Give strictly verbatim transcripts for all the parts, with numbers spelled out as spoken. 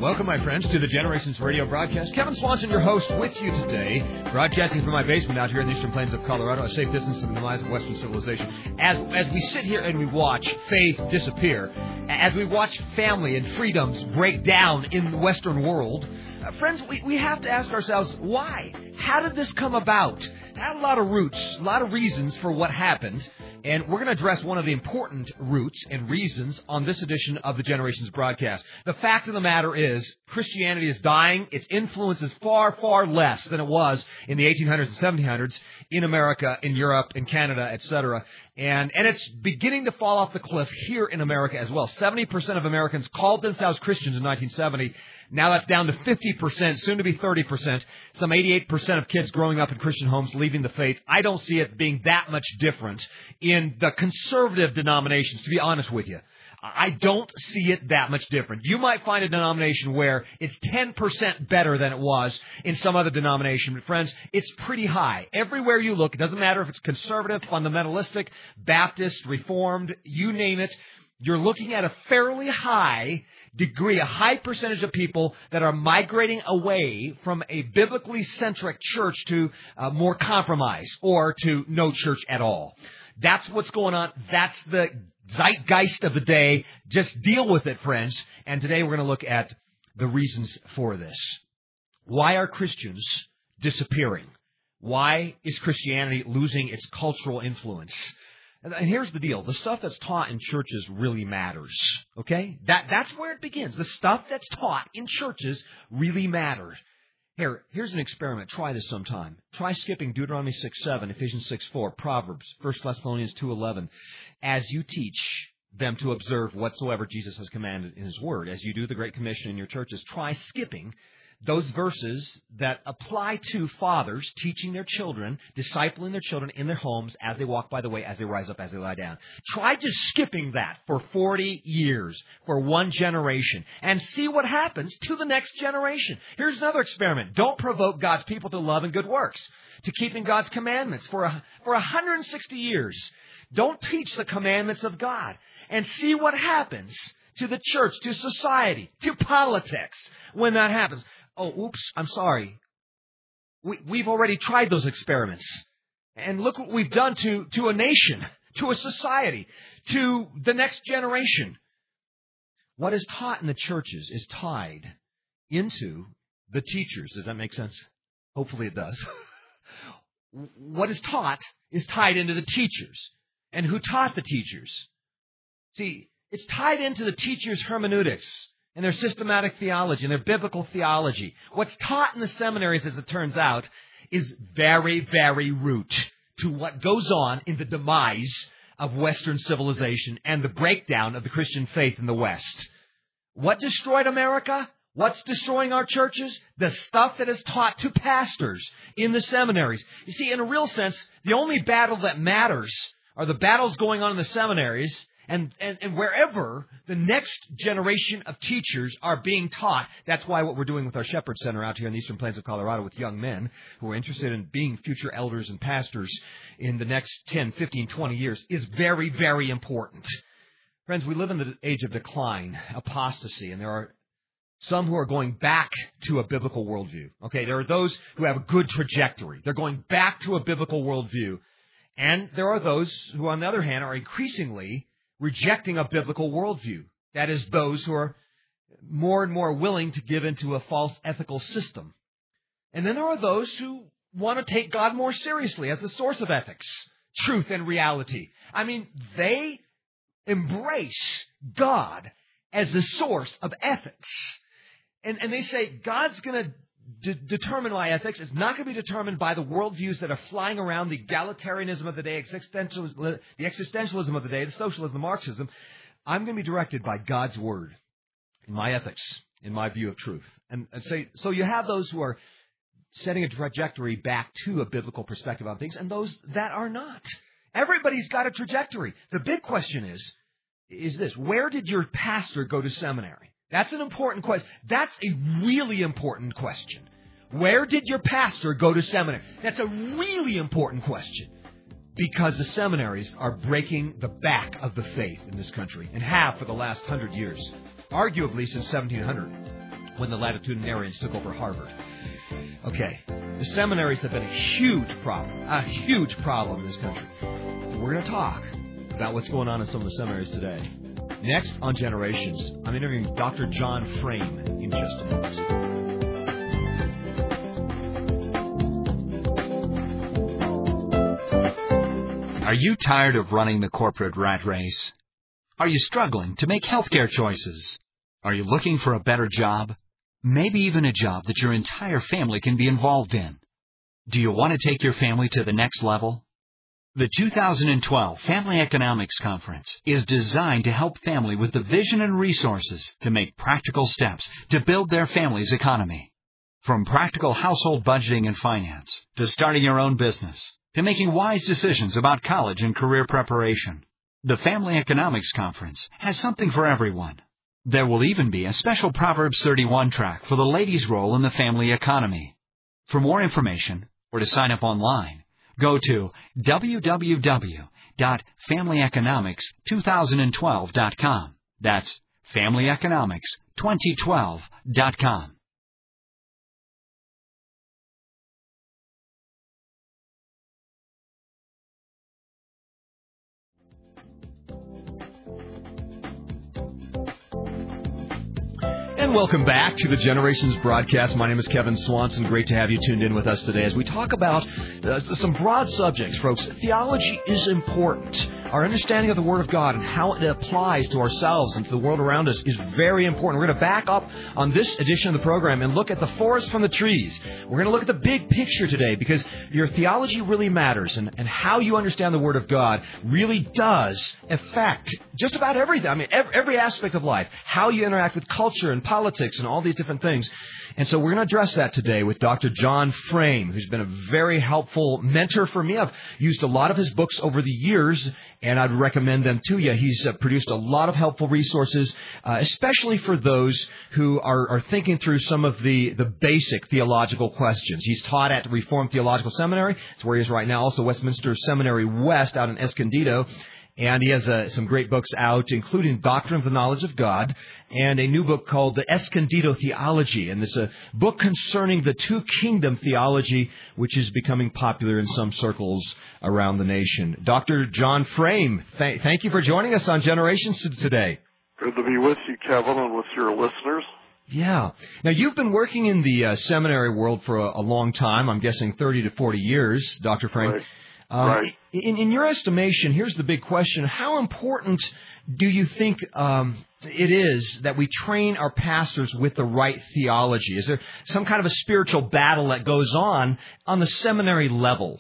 Welcome, my friends, to the Generations Radio broadcast. Kevin Swanson, your host, with you today, broadcasting from my basement out here in the eastern plains of Colorado, a safe distance from the demise of Western civilization. As as we sit here and we watch faith disappear, as we watch family and freedoms break down in the Western world, uh, friends, we, we have to ask ourselves, why? How did this come about? It had a lot of roots, a lot of reasons for what happened. And we're going to address one of the important roots and reasons on this edition of the Generations broadcast. The fact of the matter is, Christianity is dying. Its influence is far, far less than it was in the eighteen hundreds and seventeen hundreds in America, in Europe, in Canada, et cetera. And, and it's beginning to fall off the cliff here in America as well. seventy percent of Americans called themselves Christians in nineteen seventy. Now that's down to fifty percent, soon to be thirty percent. Some eighty-eight percent of kids growing up in Christian homes leaving the faith. I don't see it being that much different in the conservative denominations, to be honest with you. I don't see it that much different. You might find a denomination where it's ten percent better than it was in some other denomination. But friends, it's pretty high. Everywhere you look, it doesn't matter if it's conservative, fundamentalistic, Baptist, Reformed, you name it. You're looking at a fairly high degree, a high percentage of people that are migrating away from a biblically centric church to uh, more compromise or to no church at all. That's what's going on. That's the zeitgeist of the day. Just deal with it, friends. And today we're going to look at the reasons for this. Why are Christians disappearing? Why is Christianity losing its cultural influence? And here's the deal. The stuff that's taught in churches really matters, okay? That That's where it begins. The stuff that's taught in churches really matters. Here, here's an experiment. Try this sometime. Try skipping Deuteronomy six seven, Ephesians six four, Proverbs, First Thessalonians two eleven, as you teach them to observe whatsoever Jesus has commanded in His Word. As you do the Great Commission in your churches, try skipping those verses that apply to fathers teaching their children, discipling their children in their homes as they walk by the way, as they rise up, as they lie down. Try just skipping that for forty years, for one generation, and see what happens to the next generation. Here's another experiment. Don't provoke God's people to love and good works, to keeping God's commandments for a, for one hundred sixty years. Don't teach the commandments of God, and see what happens to the church, to society, to politics when that happens. Oh, oops, I'm sorry. We, we've already tried those experiments. And look what we've done to, to a nation, to a society, to the next generation. What is taught in the churches is tied into the teachers. Does that make sense? Hopefully it does. What is taught is tied into the teachers. And who taught the teachers? See, it's tied into the teachers' hermeneutics and their systematic theology and their biblical theology. What's taught in the seminaries, as it turns out, is very, very root to what goes on in the demise of Western civilization and the breakdown of the Christian faith in the West. What destroyed America? What's destroying our churches? The stuff that is taught to pastors in the seminaries. You see, in a real sense, the only battle that matters are the battles going on in the seminaries. And, and, and wherever the next generation of teachers are being taught, that's why what we're doing with our Shepherd Center out here in the eastern plains of Colorado with young men who are interested in being future elders and pastors in the next ten, fifteen, twenty years is very, very important. Friends, we live in the age of decline, apostasy, and there are some who are going back to a biblical worldview. Okay, there are those who have a good trajectory. They're going back to a biblical worldview. And there are those who, on the other hand, are increasingly rejecting a biblical worldview. That is, those who are more and more willing to give into a false ethical system. And then there are those who want to take God more seriously as the source of ethics, truth, and reality. I mean, they embrace God as the source of ethics. And, and they say God's going to de- determine my ethics. It's not going to be determined by the worldviews that are flying around, the egalitarianism of the day, existentialism, the existentialism of the day, the socialism, the Marxism. I'm going to be directed by God's Word in my ethics, in my view of truth. And, and say, so you have those who are setting a trajectory back to a biblical perspective on things, and those that are not. Everybody's got a trajectory. The big question is, is this: where did your pastor go to seminary? That's an important question. That's a really important question. Where did your pastor go to seminary? That's a really important question. Because the seminaries are breaking the back of the faith in this country and have for the last hundred years, arguably since seventeen hundred. when the latitudinarians took over Harvard. Okay, the seminaries have been a huge problem, a huge problem in this country. And we're going to talk about what's going on in some of the seminaries today. Next on Generations, I'm interviewing Doctor John Frame in just a moment. Are you tired of running the corporate rat race? Are you struggling to make healthcare choices? Are you looking for a better job? Maybe even a job that your entire family can be involved in. Do you want to take your family to the next level? The two thousand twelve Family Economics Conference is designed to help family with the vision and resources to make practical steps to build their family's economy. From practical household budgeting and finance, to starting your own business, to making wise decisions about college and career preparation, the Family Economics Conference has something for everyone. There will even be a special Proverbs thirty-one track for the ladies' role in the family economy. For more information or to sign up online, go to w w w dot family economics two thousand twelve dot com. That's family economics twenty twelve dot com. And welcome back to the Generations broadcast. My name is Kevin Swanson. Great to have you tuned in with us today as we talk about uh, some broad subjects, folks. Theology is important. Our understanding of the Word of God and how it applies to ourselves and to the world around us is very important. We're going to back up on this edition of the program and look at the forest from the trees. We're going to look at the big picture today because your theology really matters, and, and how you understand the Word of God really does affect just about everything. I mean, every, every aspect of life, how you interact with culture and politics and all these different things. And so we're going to address that today with Doctor John Frame, who's been a very helpful mentor for me. I've used a lot of his books over the years, and I'd recommend them to you. He's uh, produced a lot of helpful resources, uh, especially for those who are, are thinking through some of the, the basic theological questions. He's taught at Reformed Theological Seminary. That's where he is right now. Also Westminster Seminary West out in Escondido. And he has uh, some great books out, including Doctrine of the Knowledge of God, and a new book called The Escondido Theology. And it's a book concerning the two-kingdom theology, which is becoming popular in some circles around the nation. Doctor John Frame, th- thank you for joining us on Generations today. Good to be with you, Kevin, and with your listeners. Yeah. Now, you've been working in the uh, seminary world for a, a long time, I'm guessing thirty to forty years, Doctor Frame. Right. Um, right. in, in your estimation, here's the big question. How important do you think um, it is that we train our pastors with the right theology? Is there some kind of a spiritual battle that goes on on the seminary level?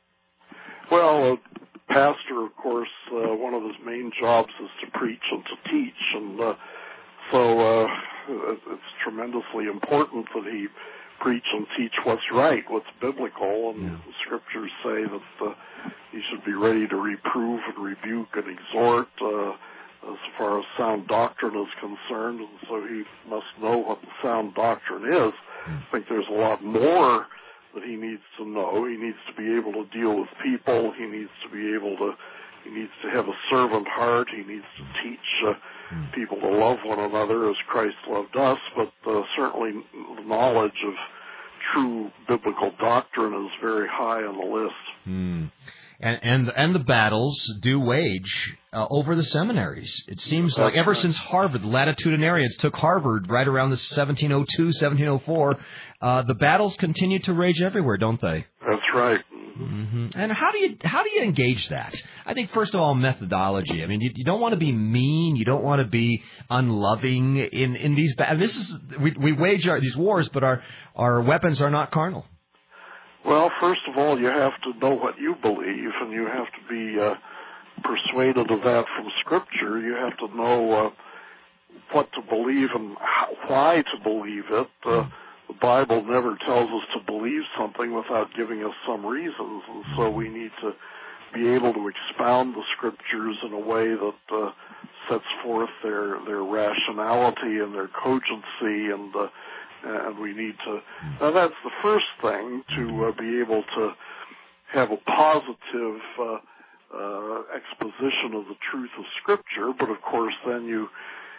Well, a pastor, of course, uh, one of his main jobs is to preach and to teach. And uh, so uh, it's tremendously important that he preach and teach what's right, what's biblical, and yeah. the scriptures say that uh, he should be ready to reprove and rebuke and exhort uh, as far as sound doctrine is concerned, and so he must know what the sound doctrine is. I think there's a lot more that he needs to know. He needs to be able to deal with people. He needs to be able to, he needs to have a servant heart. He needs to teach uh, people to love one another as Christ loved us, but uh, certainly the knowledge of true biblical doctrine is very high on the list. Hmm. And, and and the battles do wage uh, over the seminaries. It seems That's like ever right. since Harvard, the latitudinarians took Harvard right around the seventeen oh two, seventeen oh four, uh, the battles continue to rage everywhere, don't they? That's right. Mm-hmm. And how do you how do you engage that? I think first of all, methodology. I mean, you, you don't want to be mean. You don't want to be unloving in in these. Ba- this is we we wage our, these wars, but our our weapons are not carnal. Well, first of all, you have to know what you believe, and you have to be uh, persuaded of that from Scripture. You have to know uh, what to believe and how, why to believe it. Uh, the Bible never tells us to believe something without giving us some reasons, and so we need to be able to expound the Scriptures in a way that uh, sets forth their, their rationality and their cogency, and uh, And we need to, now that's the first thing, to uh, be able to have a positive uh, uh, exposition of the truth of Scripture, but of course then you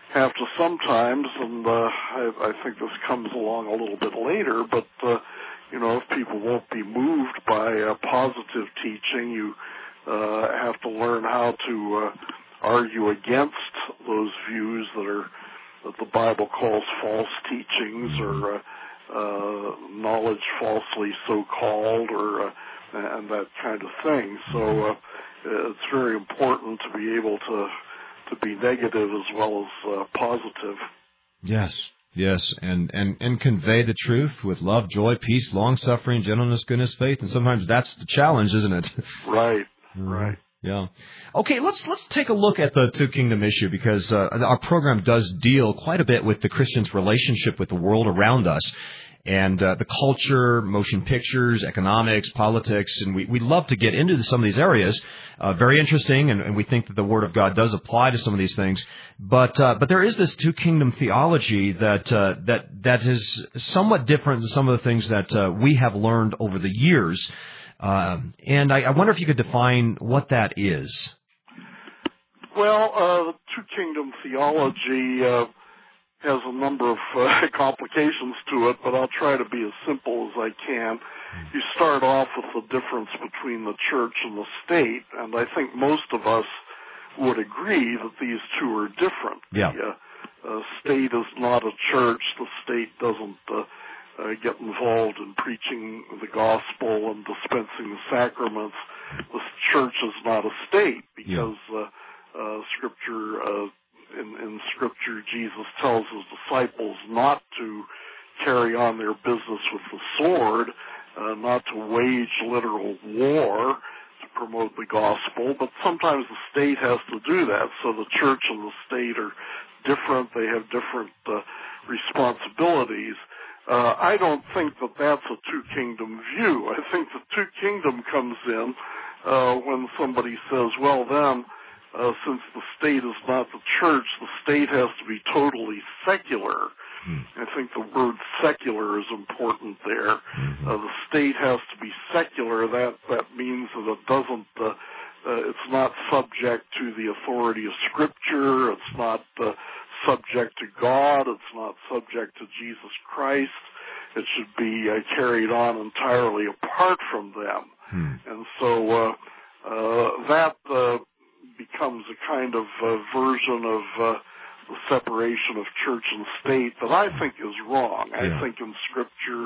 have to sometimes, and uh, I, I think this comes along a little bit later, but, uh, you know, if people won't be moved by uh, positive teaching, you uh, have to learn how to uh, argue against those views that are that the Bible calls false teachings or uh, uh, knowledge falsely so-called or uh, and that kind of thing. So uh, it's very important to be able to to be negative as well as uh, positive. Yes, yes, and, and, and convey the truth with love, joy, peace, long-suffering, gentleness, goodness, faith, and sometimes that's the challenge, isn't it? Right, mm-hmm. right. Yeah. Okay, let's let's take a look at the two-kingdom issue because uh, our program does deal quite a bit with the Christian's relationship with the world around us. And uh, the culture, motion pictures, economics, politics, and we, we love to get into some of these areas. Uh, very interesting, and, and we think that the Word of God does apply to some of these things. But uh, but there is this two-kingdom theology that uh, that that is somewhat different than some of the things that uh, we have learned over the years. Uh, and I, I wonder if you could define what that is. Well, uh, the two-kingdom theology Uh has a number of uh, complications to it, but I'll try to be as simple as I can. You start off with the difference between the church and the state, and I think most of us would agree that these two are different. Yeah. The uh, uh, state is not a church. The state doesn't uh, uh, get involved in preaching the gospel and dispensing the sacraments. The church is not a state because uh, uh, Scripture uh, In, in Scripture, Jesus tells his disciples not to carry on their business with the sword, uh, not to wage literal war to promote the gospel, but sometimes the state has to do that. So the church and the state are different. They have different uh, responsibilities. Uh, I don't think that that's a two-kingdom view. I think the two-kingdom comes in uh, when somebody says, well, then, Uh, since the state is not the church, the state has to be totally secular. Mm. I think the word secular is important there. Mm-hmm. Uh, the state has to be secular. That that means that it doesn't. Uh, uh, it's not subject to the authority of Scripture. It's not uh, subject to God. It's not subject to Jesus Christ. It should be uh, carried on entirely apart from them. Mm. And so uh, uh, that. Uh, becomes a kind of uh, version of uh, the separation of church and state that I think is wrong. Yeah. I think in Scripture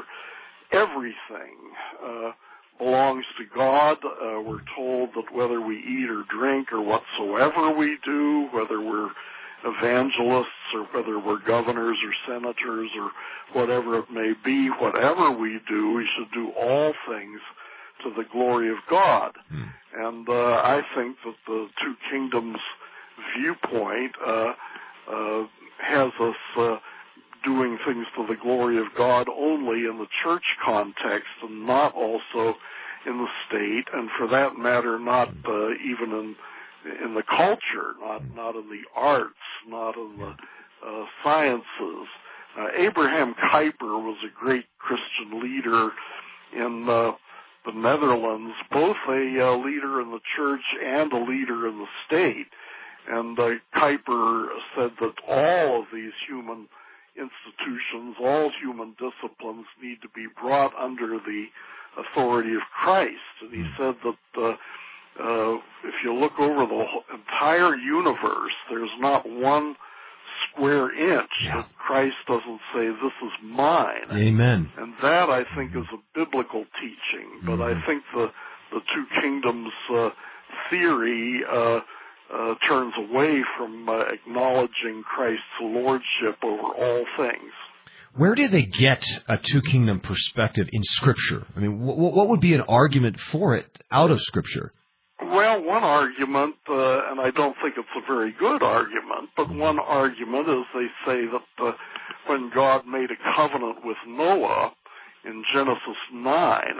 everything uh, belongs to God. Uh, we're told that whether we eat or drink or whatsoever we do, whether we're evangelists or whether we're governors or senators or whatever it may be, whatever we do, we should do all things to the glory of God. Hmm. And uh, I think that the Two Kingdoms viewpoint uh, uh, has us uh, doing things to the glory of God only in the church context and not also in the state, and for that matter, not uh, even in in the culture, not not in the arts, not in the uh, sciences. Uh, Abraham Kuyper was a great Christian leader in uh, the Netherlands, both a uh, leader in the church and a leader in the state. And uh, Kuyper said that all of these human institutions, all human disciplines need to be brought under the authority of Christ. And he said that uh, uh, if you look over the entire universe, there's not one square inch yeah. that Christ doesn't say, this is mine. Amen. And that, I think, is a biblical teaching. But mm-hmm. I think the, the Two Kingdoms uh, theory uh, uh, turns away from uh, acknowledging Christ's lordship over all things. Where do they get a two-kingdom perspective in Scripture? I mean, w- what would be an argument for it out of Scripture? Well, one argument, uh, and I don't think it's a very good argument, but one argument is they say that uh, when God made a covenant with Noah in Genesis nine,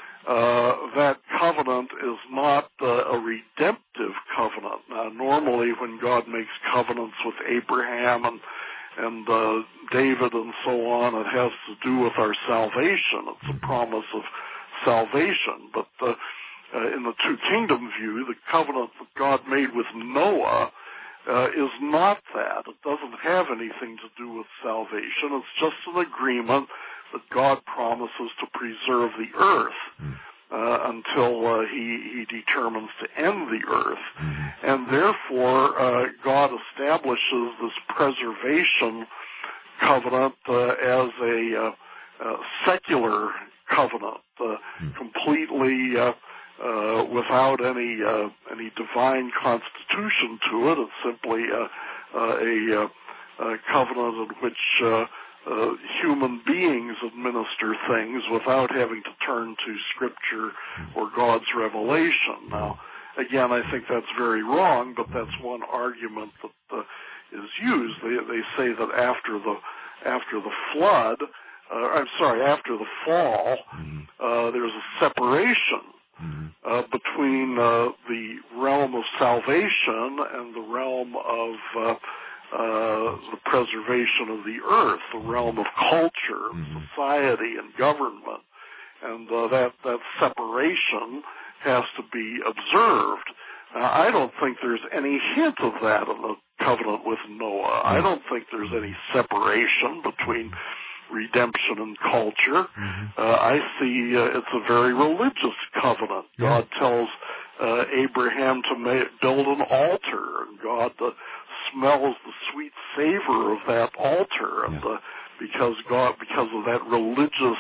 uh, that covenant is not uh, a redemptive covenant. Now, normally when God makes covenants with Abraham and and uh, David and so on, it has to do with our salvation. It's a promise of salvation, but uh, Uh, in the Two Kingdom view, the covenant that God made with Noah uh, is not that. It doesn't have anything to do with salvation. It's just an agreement that God promises to preserve the earth uh, until uh, he, he determines to end the earth. And therefore, uh, God establishes this preservation covenant uh, as a uh, uh, secular covenant, uh, completely uh, uh, without any uh, any divine constitution to it. It's simply uh, uh, a, uh, a covenant in which uh, uh, human beings administer things without having to turn to Scripture or God's revelation. Now, again, I think that's very wrong, but that's one argument that uh, is used. They, they say that after the after the flood, uh, I'm sorry, after the fall, uh, there's a separation uh, between uh, the realm of salvation and the realm of uh, uh, the preservation of the earth, the realm of culture, society, and government. And uh, that, that separation has to be observed. Now, I don't think there's any hint of that in the covenant with Noah. I don't think there's any separation between redemption and culture. Mm-hmm. Uh, I see uh, it's a very religious covenant. Yeah. God tells uh, Abraham to ma- build an altar, and God uh, smells the sweet savor of that altar, and yeah. uh, because God, because of that religious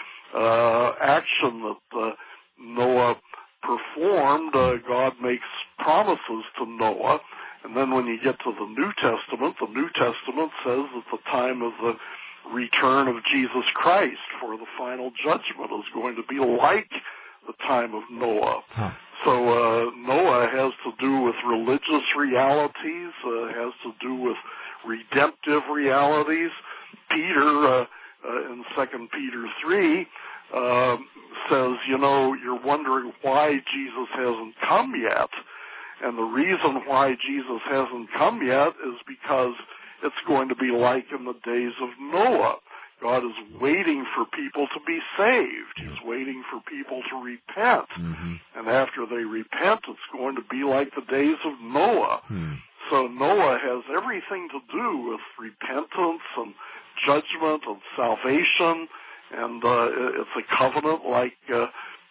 uh, action that uh, Noah performed, uh, God makes promises to Noah. And then when you get to the New Testament, the New Testament says that the time of the return of Jesus Christ for the final judgment is going to be like the time of Noah. Huh. So uh, Noah has to do with religious realities, uh, has to do with redemptive realities. Peter, uh, uh, in Second Peter three, uh, says, you know, you're wondering why Jesus hasn't come yet. And the reason why Jesus hasn't come yet is because it's going to be like in the days of Noah. God is waiting for people to be saved. He's waiting for people to repent. Mm-hmm. And after they repent, it's going to be like the days of Noah. Mm. So Noah has everything to do with repentance and judgment and salvation. And uh, it's a covenant like uh,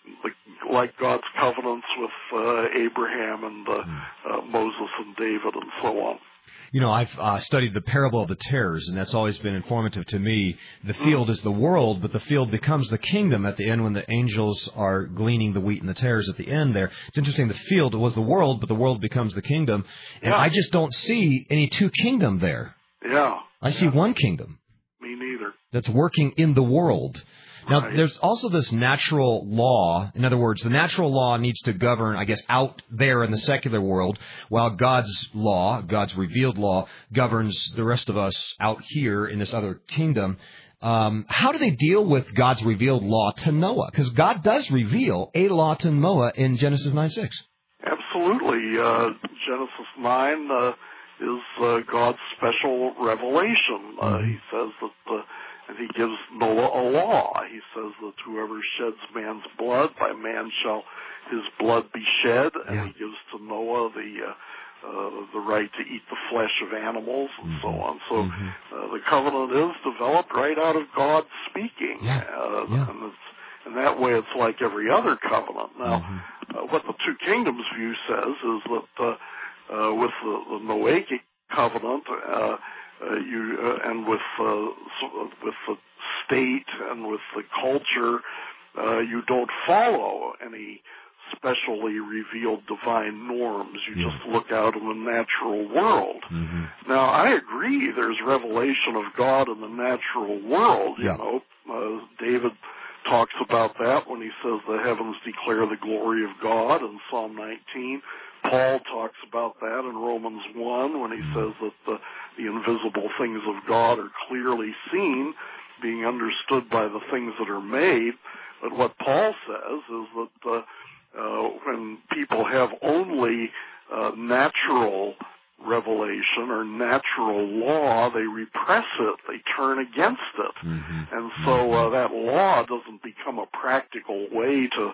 like God's covenants with uh, Abraham and uh, uh, Moses and David and so on. You know, I've uh, studied the parable of the tares, and that's always been informative to me. The field is the world, but the field becomes the kingdom at the end when the angels are gleaning the wheat and the tares at the end there. It's interesting, the field was the world, but the world becomes the kingdom. And yeah. I just don't see any two kingdom there. Yeah. I see yeah. one kingdom. Me neither. That's working in the world. Now, right. There's also this natural law. In other words, the natural law needs to govern, I guess, out there in the secular world, while God's law, God's revealed law, governs the rest of us out here in this other kingdom. Um, how do they deal with God's revealed law to Noah? Because God does reveal a law to Noah in Genesis nine six. Absolutely. Uh, Genesis nine uh, is uh, God's special revelation. Uh, mm-hmm. He says that... Uh, And he gives Noah a law. He says that whoever sheds man's blood, by man shall his blood be shed. And yeah. he gives to Noah the uh, uh, the right to eat the flesh of animals and mm-hmm. so on. So mm-hmm. uh, the covenant is developed right out of God speaking. Yeah. Uh, yeah. And it's, in that way, it's like every other covenant. Now, mm-hmm. uh, what the Two Kingdoms view says is that uh, uh, with the, the Noachic covenant, uh, Uh, you uh, and with uh, with the state and with the culture, uh, you don't follow any specially revealed divine norms. You yeah. just look out in the natural world. Mm-hmm. Now, I agree. There's revelation of God in the natural world. You yeah. know, uh, David talks about that when he says the heavens declare the glory of God in Psalm nineteen. Paul talks about that in Romans one when he says that the, the invisible things of God are clearly seen, being understood by the things that are made. But what Paul says is that uh, uh, when people have only uh, natural revelation or natural law, they repress it, they turn against it. Mm-hmm. And so uh, that law doesn't become a practical way to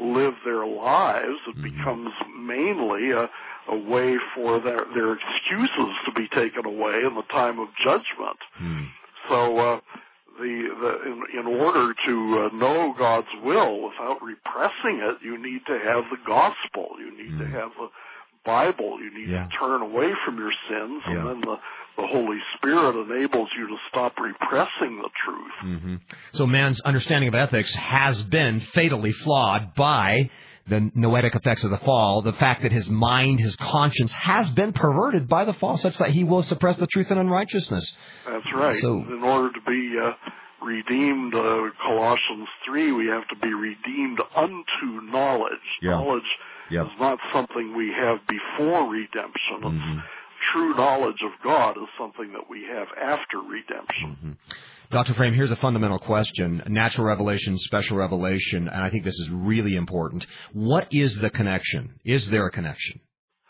live their lives. It mm-hmm. becomes mainly a, a way for their, their excuses to be taken away in the time of judgment. Mm. So uh, the, the in, in order to uh, know God's will without repressing it, you need to have the gospel. You need mm. to have the Bible. You need yeah. to turn away from your sins, yeah. and then the, the Holy Spirit enables you to stop repressing the truth. Mm-hmm. So man's understanding of ethics has been fatally flawed by the noetic effects of the fall, the fact that his mind, his conscience has been perverted by the fall, such that he will suppress the truth in unrighteousness. That's right. So, in order to be uh, redeemed, uh, Colossians three, we have to be redeemed unto knowledge. Yeah. Knowledge Yep. is not something we have before redemption. Mm-hmm. True knowledge of God is something that we have after redemption. Mm-hmm. Doctor Frame, here's a fundamental question. Natural revelation, special revelation, and I think this is really important. What is the connection? Is there a connection?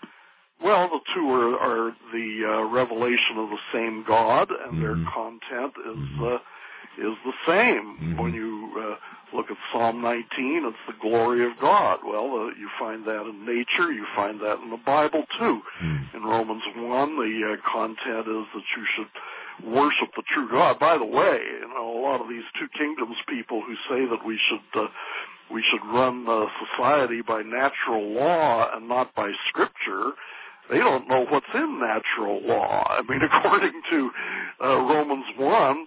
Well, the two are, are the uh, revelation of the same God, and mm-hmm. their content is mm-hmm. uh, is the same. Mm-hmm. When you uh, look at Psalm nineteen, it's the glory of God. Well, uh, you find that in nature. You find that in the Bible, too. Mm-hmm. In Romans one, the uh, content is that you should worship the true God. By the way, you know, a lot of these two kingdoms people who say that we should uh, we should run uh, society by natural law and not by Scripture, they don't know what's in natural law. I mean, according to uh, Romans one,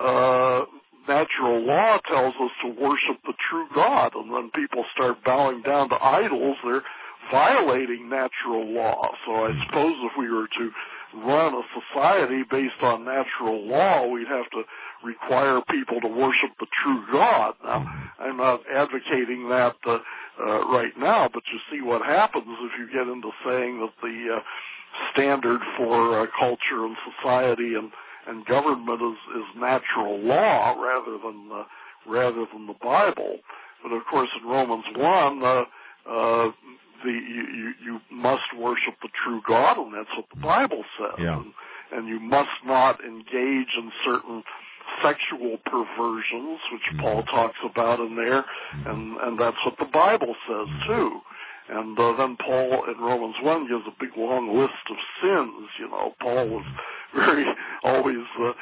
uh, natural law tells us to worship the true God, and when people start bowing down to idols, they're violating natural law. So I suppose if we were to run a society based on natural law, we'd have to require people to worship the true God. Now, I'm not advocating that uh, uh, right now, but you see what happens if you get into saying that the uh, standard for uh, culture and society and, and government is, is natural law rather than uh, rather than the Bible. But of course, in Romans one, uh, uh, the you, you, you must worship the true God, and that's what the Bible says. Yeah. And, and you must not engage in certain sexual perversions, which mm-hmm. Paul talks about in there, mm-hmm. and, and that's what the Bible says, too. And uh, then Paul in Romans one gives a big long list of sins. You know, Paul was very always uh,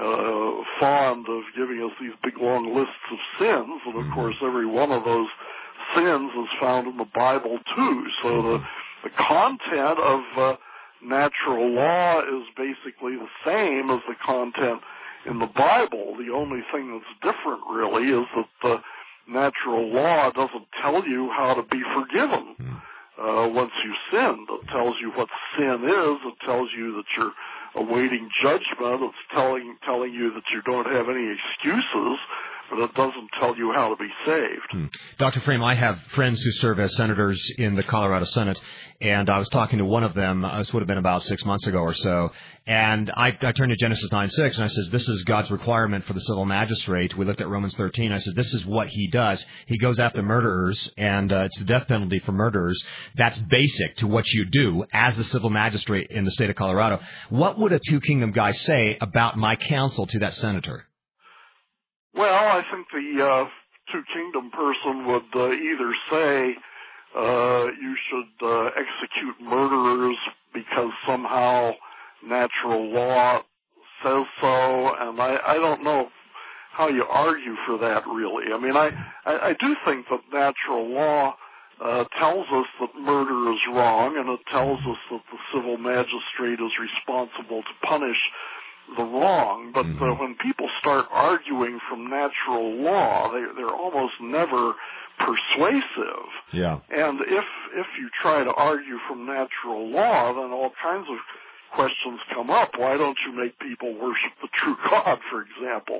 uh, fond of giving us these big long lists of sins, and of course every one of those sins is found in the Bible, too. So the, the content of uh, natural law is basically the same as the content in the Bible. The only thing that's different, really, is that the natural law doesn't tell you how to be forgiven uh, once you sinned. It tells you what sin is. It tells you that you're awaiting judgment. It's telling telling you that you don't have any excuses, but it doesn't tell you how to be saved. Hmm. Doctor Frame, I have friends who serve as senators in the Colorado Senate, and I was talking to one of them, uh, this would have been about six months ago or so, and I, I turned to Genesis nine six, and I said, this is God's requirement for the civil magistrate. We looked at Romans thirteen. I said, this is what he does. He goes after murderers, and uh, it's the death penalty for murderers. That's basic to what you do as the civil magistrate in the state of Colorado. What would a two-kingdom guy say about my counsel to that senator? Well, I think the uh, two-kingdom person would uh, either say uh, you should uh, execute murderers because somehow natural law says so, and I, I don't know how you argue for that, really. I mean, I, I, I do think that natural law uh, tells us that murder is wrong, and it tells us that the civil magistrate is responsible to punish the wrong, but mm-hmm. uh, when people start arguing from natural law, they, they're almost never persuasive. Yeah. And if if you try to argue from natural law, then all kinds of questions come up. Why don't you make people worship the true God, for example?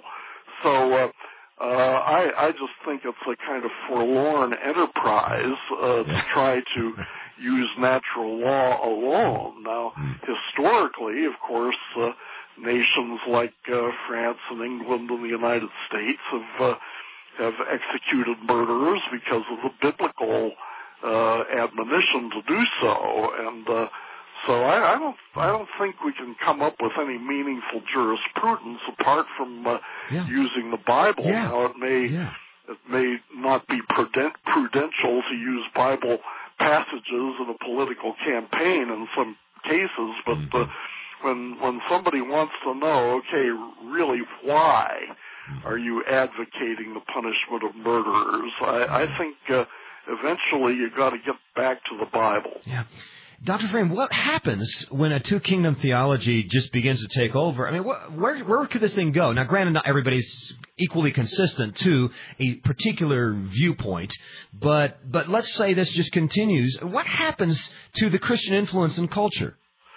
So uh, uh, I, I just think it's a kind of forlorn enterprise uh, to try to use natural law alone. Now, historically, of course, uh, nations like uh, France and England and the United States have uh, have executed murderers because of the biblical uh, admonition to do so, and uh, so I, I don't I don't think we can come up with any meaningful jurisprudence apart from uh, yeah. using the Bible. Yeah. Now it may yeah. it may not be prudent, prudential to use Bible passages in a political campaign in some cases, but uh, when when somebody wants to know, okay, really, why are you advocating the punishment of murderers? I, I think uh, eventually you got to get back to the Bible. Yeah. Doctor Frame, what happens when a two-kingdom theology just begins to take over? I mean, wh- where where could this thing go? Now, granted, not everybody's equally consistent to a particular viewpoint, but but let's say this just continues. What happens to the Christian influence in culture?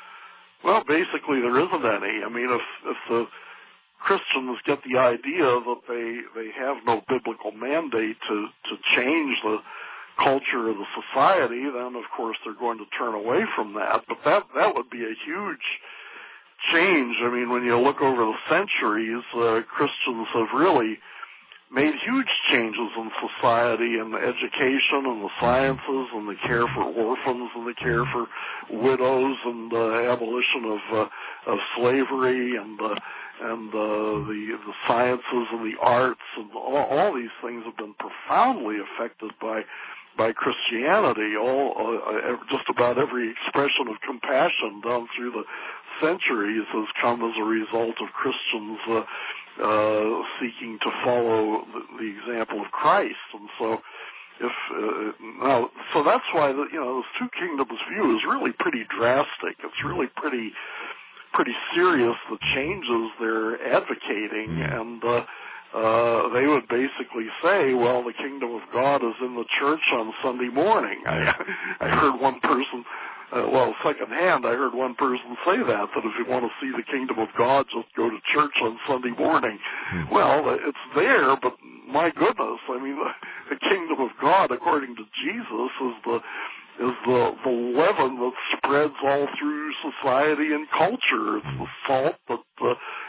Well, basically, there isn't any. I mean, if if the Christians get the idea that they they have no biblical mandate to to change the culture of the society, then of course they're going to turn away from that. But that that would be a huge change. I mean, when you look over the centuries, uh, Christians have really made huge changes in society and education and the sciences and the care for orphans and the care for widows and uh, abolition of uh, of slavery and uh, and uh, the the sciences and the arts and all, all these things have been profoundly affected by by Christianity. All uh, just about every expression of compassion down through the centuries has come as a result of Christians uh, uh, seeking to follow the, the example of Christ. And so, if uh, now, so that's why the, you know this two kingdoms view is really pretty drastic. It's really pretty pretty serious, the changes they're advocating, and uh, uh, they would basically say, well, the kingdom of God is in the church on Sunday morning. I, I heard one person, uh, well, secondhand, I heard one person say that, that if you want to see the kingdom of God, just go to church on Sunday morning. Mm-hmm. Well, it's there, but my goodness, I mean, the, the kingdom of God, according to Jesus, is the is the, the leaven that spreads all through society and culture. It's the salt that uh,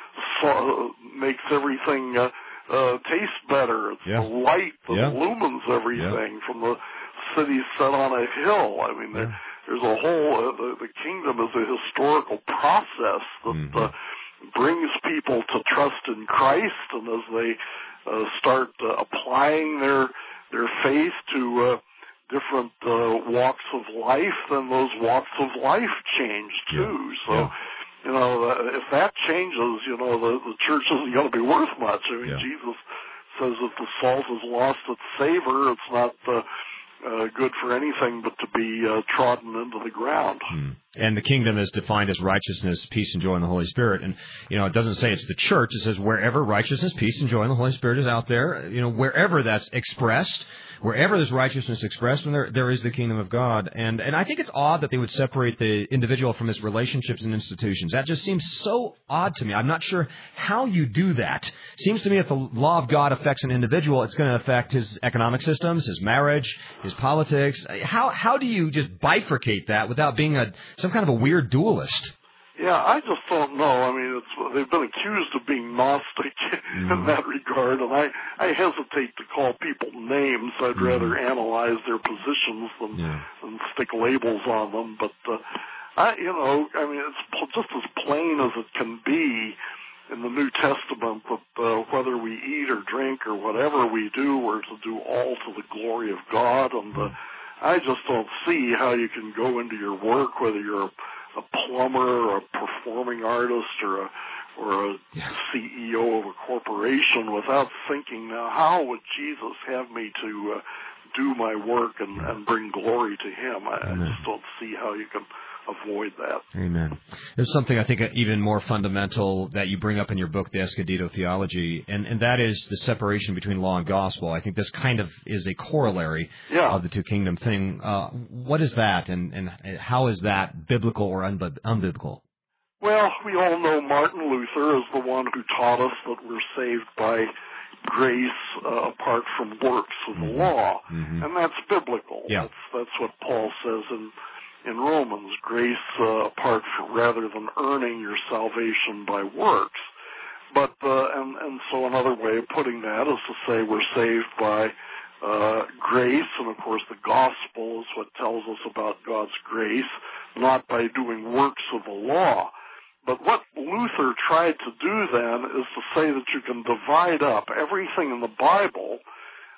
so, makes everything uh, uh, taste better. It's yeah. the light that yeah. illumines everything yeah. from the city set on a hill. I mean, there, there's a whole, uh, the, the kingdom is a historical process that mm-hmm. uh, brings people to trust in Christ, and as they uh, start uh, applying their their faith to uh, different uh, walks of life, then those walks of life change too. Yeah. So, yeah. you know, uh, if that changes, you know, the, the church isn't going to be worth much. I mean, yeah. Jesus says if the salt has lost its savor, it's not uh, uh, good for anything but to be uh, trodden into the ground. Hmm. And the kingdom is defined as righteousness, peace, and joy in the Holy Spirit. And, you know, it doesn't say it's the church. It says wherever righteousness, peace, and joy in the Holy Spirit is out there, you know, wherever that's expressed, wherever there's righteousness expressed, and there there is the kingdom of God. And and I think it's odd that they would separate the individual from his relationships and institutions. That just seems so odd to me. I'm not sure how you do that. Seems to me if the law of God affects an individual, it's going to affect his economic systems, his marriage, his politics. How how do you just bifurcate that without being a some kind of a weird dualist? Yeah, I just don't know. I mean, it's, they've been accused of being Gnostic mm. in that regard, and I, I hesitate to call people names. I'd mm. rather analyze their positions than, yeah. than stick labels on them. But, uh, I, you know, I mean, it's just as plain as it can be in the New Testament that uh, whether we eat or drink or whatever we do, we're to do all to the glory of God. And uh, I just don't see how you can go into your work, whether you're a a plumber or a performing artist or a or a yeah. C E O of a corporation without thinking, now how would Jesus have me to uh, do my work and, and bring glory to Him? I, I just don't see how you can avoid that. Amen. There's something I think even more fundamental that you bring up in your book, The Escondido Theology, and, and that is the separation between law and gospel. I think this kind of is a corollary yeah. of the two kingdom thing. Uh, what is that, and, and how is that biblical or unb- unbiblical? Well, we all know Martin Luther is the one who taught us that we're saved by grace uh, apart from works of the mm-hmm. law, mm-hmm. and that's biblical. Yeah. That's, that's what Paul says in In Romans, grace uh, apart from, rather than earning your salvation by works. But uh, and and so another way of putting that is to say we're saved by uh, grace, and of course the gospel is what tells us about God's grace, not by doing works of the law. But what Luther tried to do then is to say that you can divide up everything in the Bible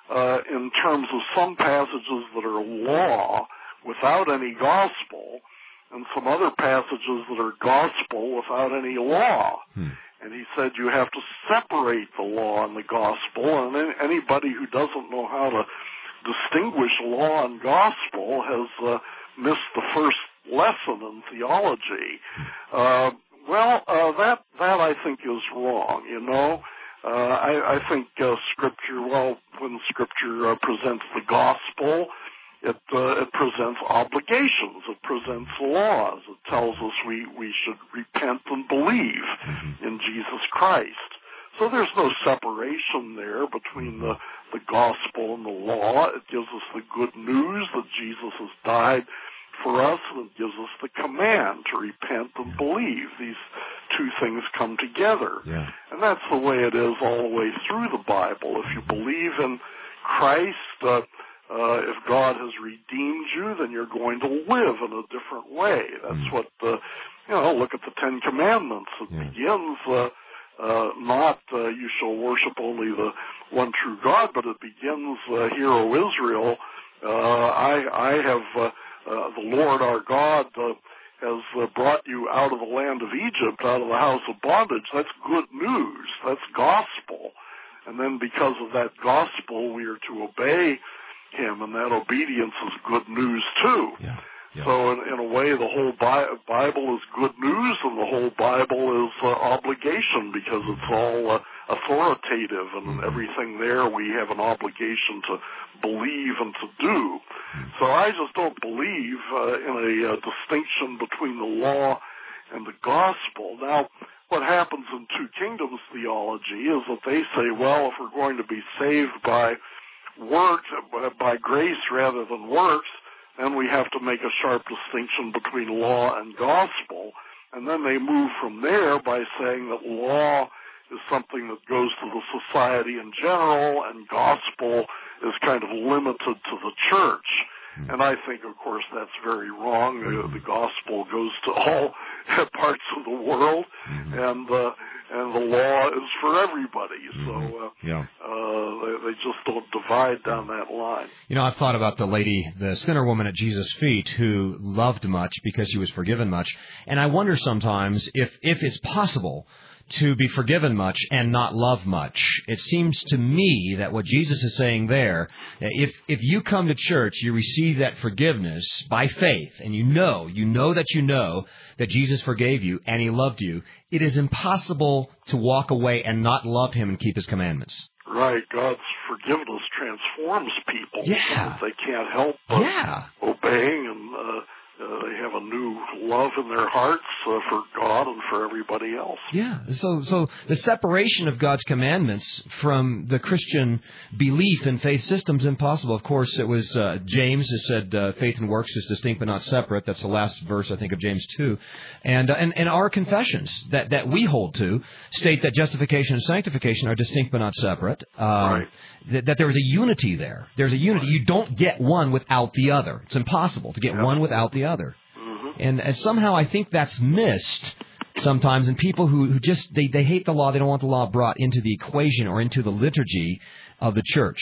uh, in terms of some passages that are law without any gospel, and some other passages that are gospel without any law. Hmm. And he said you have to separate the law and the gospel, and anybody who doesn't know how to distinguish law and gospel has uh, missed the first lesson in theology. Uh, well, uh, that that I think is wrong. You know, uh, I, I think uh, Scripture. Well, when Scripture uh, presents the gospel, it uh, it presents obligations. It presents laws. It tells us we we should repent and believe in Jesus Christ. So there's no separation there between the the gospel and the law. It gives us the good news that Jesus has died for us, and it gives us the command to repent and believe. These two things come together. Yeah. And that's the way it is all the way through the Bible. If you believe in Christ, uh, uh, if God has redeemed you, then you're going to live in a different way. That's what, uh, you know, look at the Ten Commandments. It Yeah. begins uh, uh, not uh, you shall worship only the one true God, but it begins, uh, Hear, O Israel, uh, I, I have... Uh, Uh, the Lord our God uh, has uh, brought you out of the land of Egypt, out of the house of bondage. That's good news. That's gospel. And then because of that gospel, we are to obey him, and that obedience is good news too. Yeah. Yeah. So in, in a way, the whole Bi- Bible is good news, and the whole Bible is uh, obligation, because it's all uh, authoritative, and Mm-hmm. everything there we have an obligation to believe and to do. So I just don't believe uh, in a uh, distinction between the law and the gospel. Now, what happens in Two Kingdoms theology is that they say, well, if we're going to be saved by works, by grace rather than works, then we have to make a sharp distinction between law and gospel. And then they move from there by saying that law is something that goes to the society in general, and gospel is kind of limited to the church. And I think, of course, that's very wrong. Uh, the gospel goes to all parts of the world, and uh, and the law is for everybody. So uh, Yeah. uh, they, they just don't divide down that line. You know, I've thought about the lady, the sinner woman at Jesus' feet, who loved much because she was forgiven much. And I wonder sometimes if, if it's possible to be forgiven much and not love much. It seems to me that what Jesus is saying there, if if you come to church, you receive that forgiveness by faith, and you know, you know that you know that Jesus forgave you and he loved you, it is impossible to walk away and not love him and keep his commandments. Right. God's forgiveness transforms people. Yeah. So that they can't help but Yeah. obeying, and uh, uh, they have a new love in their hearts uh, for God and for everybody else. Yeah. So, so the separation of God's commandments from the Christian belief and faith system is impossible. Of course, it was uh, James who said uh, faith and works is distinct but not separate. That's the last verse, I think, of James two. And uh, and, and our confessions that, that we hold to state that justification and sanctification are distinct but not separate. Um, Right. That, that there is a unity there. There's a unity. You don't get one without the other. It's impossible to get Yeah. one without the other. Mm-hmm. And, and somehow I think that's missed sometimes in people who, who just, they, they hate the law. They don't want the law brought into the equation or into the liturgy of the church.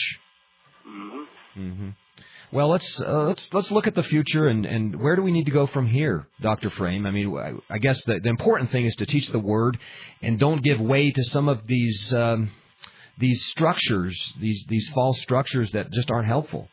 Mm-hmm. Mm-hmm. Well, let's uh, let's let's look at the future, and, and where do we need to go from here, Doctor Frame? I mean, I, I guess the, the important thing is to teach the Word, and don't give way to some of these um, these structures, these these false structures that just aren't helpful.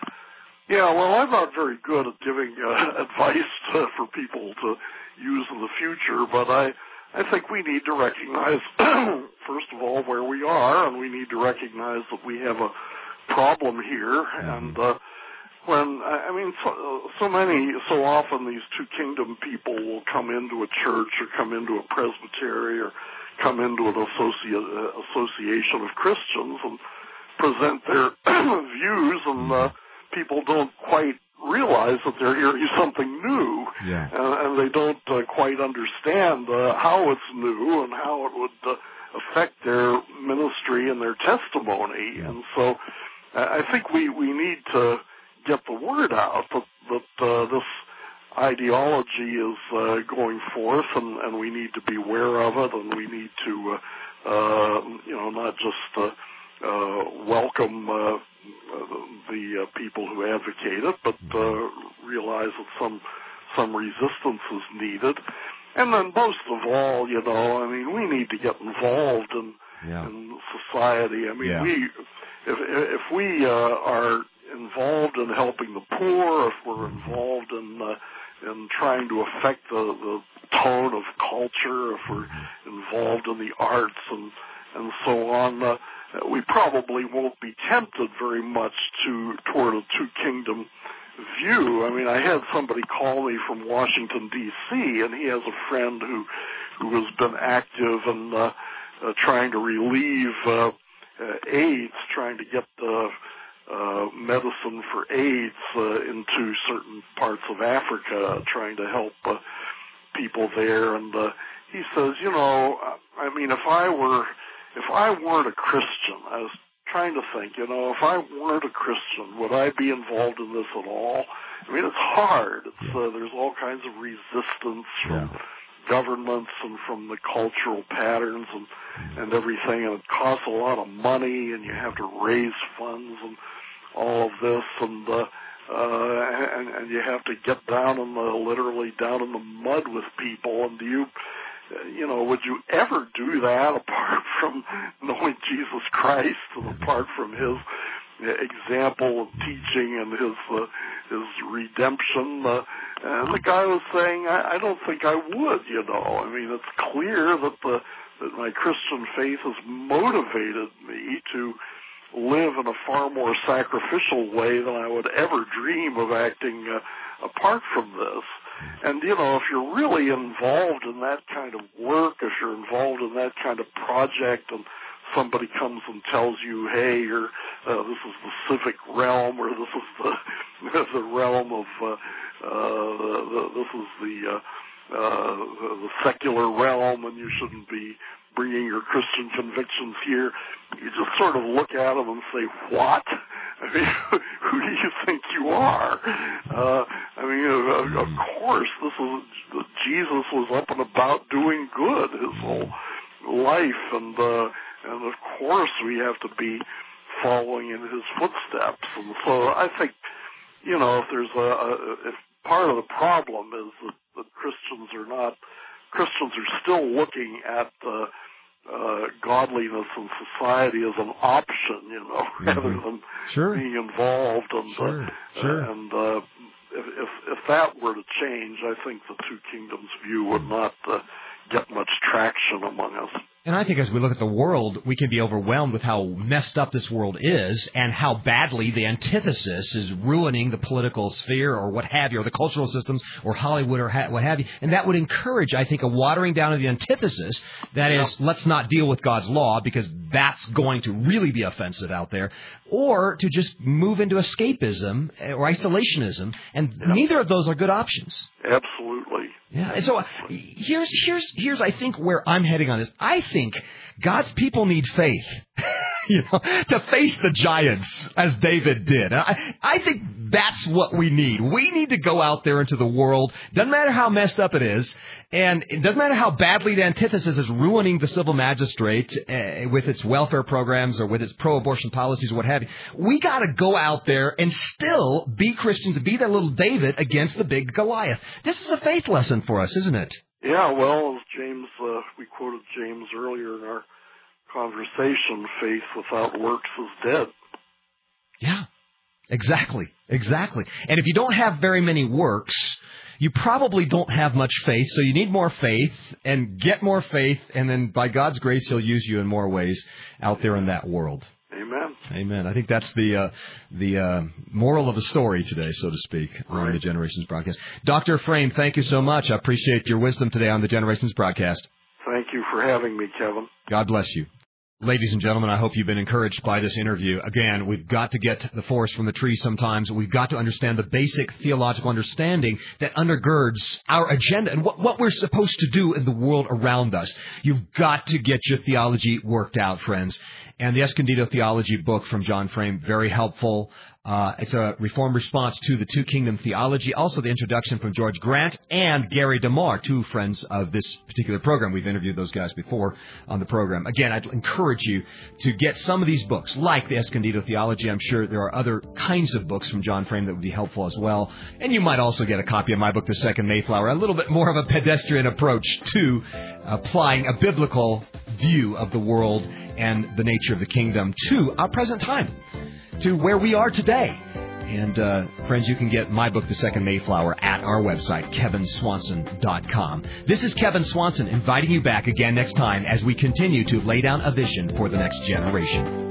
Yeah, well, I'm not very good at giving uh, advice uh, for people to use in the future, but I, I think we need to recognize, first of all, where we are, and we need to recognize that we have a problem here, and uh, when, I mean, so, so many, so often these two kingdom people will come into a church or come into a presbytery or come into an associ- association of Christians and present their views, and uh, people don't quite realize that they're hearing something new, Yeah. and, and they don't uh, quite understand uh, how it's new and how it would uh, affect their ministry and their testimony. And so I think we, we need to get the word out that, that uh, this ideology is uh, going forth, and, and we need to be aware of it, and we need to, uh, uh, you know, not just uh, uh, welcome uh, the uh, people who advocate it, but uh, realize that some some resistance is needed. And then most of all, you know, I mean, we need to get involved in, yeah. in society. I mean, yeah. we if if we uh, are involved in helping the poor, if we're involved in uh, in trying to affect the, the tone of culture, if we're involved in the arts and and so on, uh, we probably won't be tempted very much to toward a two kingdom view. I mean, I had somebody call me from Washington, D C, and he has a friend who who has been active in uh, uh, trying to relieve uh, uh, AIDS, trying to get the uh, medicine for AIDS uh, into certain parts of Africa, trying to help uh, people there. And uh, he says, you know, I mean, if I were if I weren't a Christian, I was trying to think, you know, if I weren't a Christian, would I be involved in this at all? I mean, it's hard. It's, uh, there's all kinds of resistance from yeah. governments and from the cultural patterns and, and everything, and it costs a lot of money, and you have to raise funds and all of this, and uh, uh, and, and you have to get down in the, literally down in the mud with people, and do you... You know, would you ever do that apart from knowing Jesus Christ and apart from His example of teaching and His uh, His redemption? Uh, and the guy was saying, I, I don't think I would. You know, I mean, it's clear that the that my Christian faith has motivated me to live in a far more sacrificial way than I would ever dream of acting uh, apart from this. And, you know, if you're really involved in that kind of work, if you're involved in that kind of project, and somebody comes and tells you, hey, you're, uh, this is the civic realm, or this is the the realm of, uh, uh, the, this is the, uh, uh, the secular realm, and you shouldn't be bringing your Christian convictions here, you just sort of look at them and say, what? I mean, who do you think you are? Uh, I mean, of, of course, this is, Jesus was up and about doing good his whole life, and uh, and of course we have to be following in his footsteps. And so I think, you know, if there's a, a if part of the problem is that, that Christians are not, Christians are still looking at uh, uh, godliness in society as an option, you know, mm-hmm. rather than sure. being involved. And sure. Uh, sure. and uh, if, if if that were to change, I think the two kingdoms view would not uh, get much traction among us. And I think as we look at the world, we can be overwhelmed with how messed up this world is and how badly the antithesis is ruining the political sphere or what have you, or the cultural systems or Hollywood or ha- what have you. And that would encourage, I think, a watering down of the antithesis. That is, yeah. let's not deal with God's law because that's going to really be offensive out there. Or to just move into escapism or isolationism. And yeah. neither of those are good options. Absolutely. Yeah, and so uh, here's here's here's I think where I'm heading on this. I think God's people need faith, you know, to face the giants as David did. I I think that's what we need. We need to go out there into the world. Doesn't matter how messed up it is, and it doesn't matter how badly the antithesis is ruining the civil magistrate uh, with its welfare programs or with its pro-abortion policies or what have you. We got to go out there and still be Christians, be that little David against the big Goliath. This is a faith lesson for us, isn't it? Yeah, well, as James, uh, we quoted James earlier in our conversation, faith without works is dead. Yeah, exactly, exactly. And if you don't have very many works, you probably don't have much faith, so you need more faith and get more faith, and then by God's grace, He'll use you in more ways out there in that world. Amen. Amen. I think that's the uh, the uh, moral of the story today, so to speak, right. on the Generations broadcast. Doctor Frame, thank you so much. I appreciate your wisdom today on the Generations broadcast. Thank you for having me, Kevin. God bless you. Ladies and gentlemen, I hope you've been encouraged by this interview. Again, we've got to get the forest from the trees sometimes. We've got to understand the basic theological understanding that undergirds our agenda and what, what we're supposed to do in the world around us. You've got to get your theology worked out, friends. And the Escondido Theology book from John Frame, very helpful. Uh, it's a Reformed response to the Two Kingdom Theology. Also, the introduction from George Grant and Gary DeMar, two friends of this particular program. We've interviewed those guys before on the program. Again, I'd encourage you to get some of these books, like the Escondido Theology. I'm sure there are other kinds of books from John Frame that would be helpful as well. And you might also get a copy of my book, The Second Mayflower, a little bit more of a pedestrian approach to applying a biblical view of the world and the nature of the kingdom to our present time, to where we are today. And, uh, friends, you can get my book, The Second Mayflower, at our website, kevin swanson dot com. This is Kevin Swanson inviting you back again next time as we continue to lay down a vision for the next generation.